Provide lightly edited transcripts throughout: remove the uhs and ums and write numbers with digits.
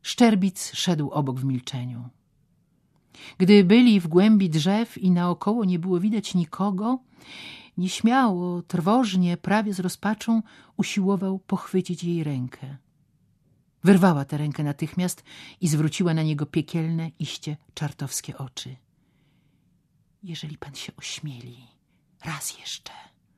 Szczerbic szedł obok w milczeniu. Gdy byli w głębi drzew i naokoło nie było widać nikogo, nieśmiało, trwożnie, prawie z rozpaczą usiłował pochwycić jej rękę. Wyrwała tę rękę natychmiast i zwróciła na niego piekielne, iście czartowskie oczy. Jeżeli pan się ośmieli, raz jeszcze.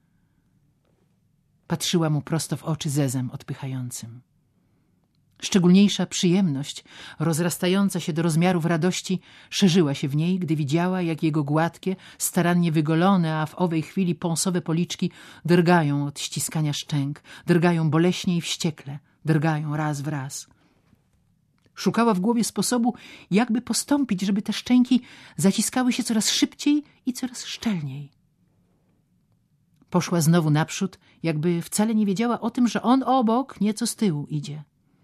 Patrzyła mu prosto w oczy zezem odpychającym. Szczególniejsza przyjemność, rozrastająca się do rozmiarów radości, szerzyła się w niej, gdy widziała, jak jego gładkie, starannie wygolone, a w owej chwili pąsowe policzki drgają od ściskania szczęk, drgają boleśnie i wściekle, drgają raz w raz. Szukała w głowie sposobu, jakby postąpić, żeby te szczęki zaciskały się coraz szybciej i coraz szczelniej. Poszła znowu naprzód, jakby wcale nie wiedziała o tym, że on obok, nieco z tyłu idzie.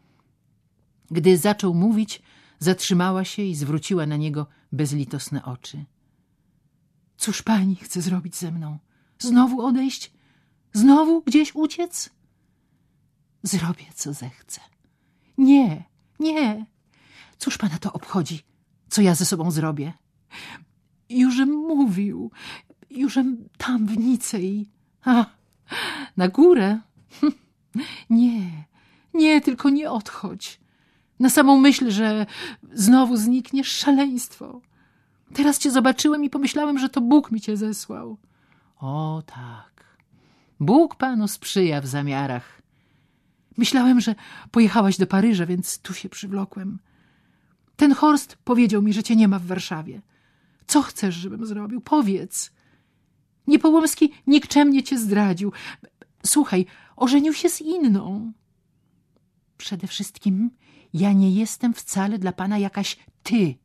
Gdy zaczął mówić, zatrzymała się i zwróciła na niego bezlitosne oczy. Cóż pani chce zrobić ze mną? Znowu odejść? Znowu gdzieś uciec? Zrobię, co zechcę. Nie, nie. Cóż pana to obchodzi, co ja ze sobą zrobię? Jużem mówił, jużem tam w Nicei. A, na górę? Nie, nie, tylko nie odchodź. Na samą myśl, że znowu znikniesz, szaleństwo. Teraz cię zobaczyłem i pomyślałem, że to Bóg mi cię zesłał. O tak, Bóg panu sprzyja w zamiarach. Myślałem, że pojechałaś do Paryża, więc tu się przywlokłem. Ten Horst powiedział mi, że cię nie ma w Warszawie. Co chcesz, żebym zrobił? Powiedz. Niepołomski nikczemnie cię zdradził. Słuchaj, ożenił się z inną. Przede wszystkim ja nie jestem wcale dla pana jakaś ty.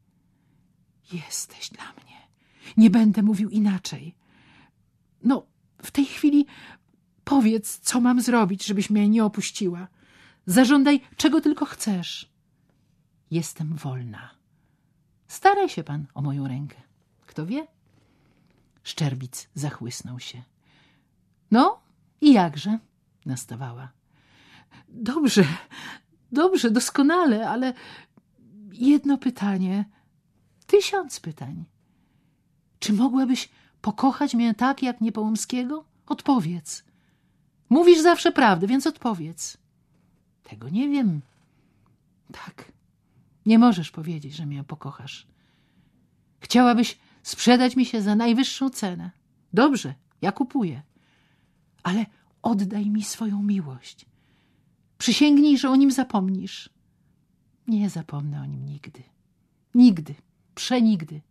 Jesteś dla mnie. Nie będę mówił inaczej. No, w tej chwili powiedz, co mam zrobić, żebyś mnie nie opuściła. Zażądaj, czego tylko chcesz. Jestem wolna. Staraj się pan o moją rękę. Kto wie? Szczerbic zachłysnął się. No i jakże? Nastawała. Dobrze, dobrze, doskonale, ale jedno pytanie. 1000 pytań. Czy mogłabyś pokochać mnie tak, jak Niepołomskiego? Odpowiedz. Mówisz zawsze prawdę, więc odpowiedz. Tego nie wiem. Tak, nie możesz powiedzieć, że mnie pokochasz. Chciałabyś sprzedać mi się za najwyższą cenę. Dobrze, ja kupuję. Ale oddaj mi swoją miłość. Przysięgnij, że o nim zapomnisz. Nie zapomnę o nim nigdy. Nigdy. Przenigdy.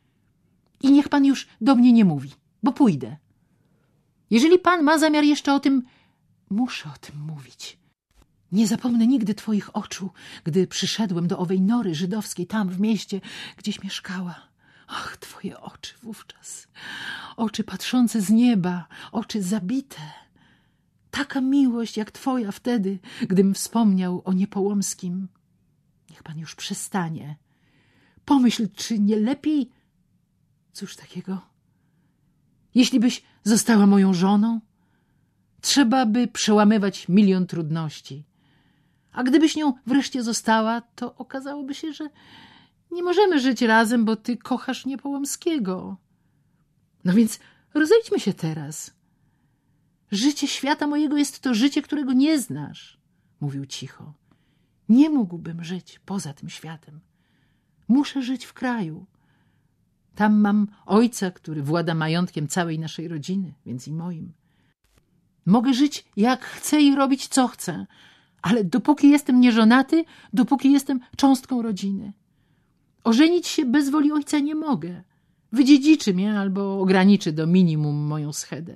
I niech pan już do mnie nie mówi, bo pójdę. Jeżeli pan ma zamiar jeszcze o tym... Muszę o tym mówić. Nie zapomnę nigdy twoich oczu, gdy przyszedłem do owej nory żydowskiej tam w mieście, gdzieś mieszkała. Ach, twoje oczy wówczas. Oczy patrzące z nieba, oczy zabite. Taka miłość jak twoja wtedy, gdym wspomniał o Niepołomskim. Niech pan już przestanie. Pomyśl, czy nie lepiej... Cóż takiego? Jeśli byś została moją żoną, trzeba by przełamywać 1 000 000 trudności. A gdybyś nią wreszcie została, to okazałoby się, że nie możemy żyć razem, bo ty kochasz Niepołomskiego. No więc rozejdźmy się teraz. Życie świata mojego jest to życie, którego nie znasz, mówił cicho. Nie mógłbym żyć poza tym światem. Muszę żyć w kraju. Tam mam ojca, który włada majątkiem całej naszej rodziny, więc i moim. Mogę żyć jak chcę i robić co chcę, ale dopóki jestem nieżonaty, dopóki jestem cząstką rodziny. Ożenić się bez woli ojca nie mogę. Wydziedziczy mnie albo ograniczy do minimum moją schedę.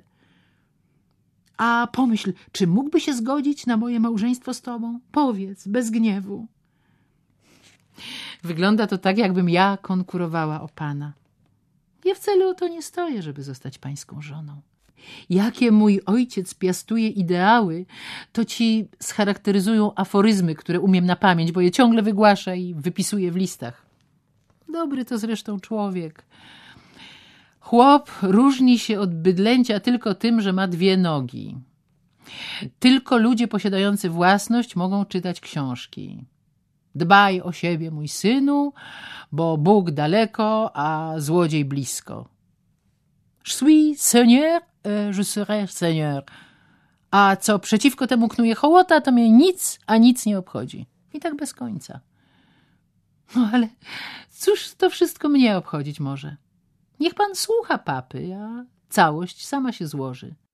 A pomyśl, czy mógłby się zgodzić na moje małżeństwo z tobą? Powiedz, bez gniewu. Wygląda to tak, jakbym ja konkurowała o pana. Ja wcale o to nie stoję, żeby zostać pańską żoną. Jakie mój ojciec piastuje ideały, to ci scharakteryzują aforyzmy, które umiem na pamięć, bo je ciągle wygłasza i wypisuje w listach. Dobry to zresztą człowiek. Chłop różni się od bydlęcia tylko tym, że ma 2 nogi. Tylko ludzie posiadający własność mogą czytać książki. Dbaj o siebie, mój synu, bo Bóg daleko, a złodziej blisko. Je suis seigneur, je serai seigneur. A co przeciwko temu knuje hołota, to mnie nic, a nic nie obchodzi. I tak bez końca. No ale cóż to wszystko mnie obchodzić może? Niech pan słucha papy, a całość sama się złoży.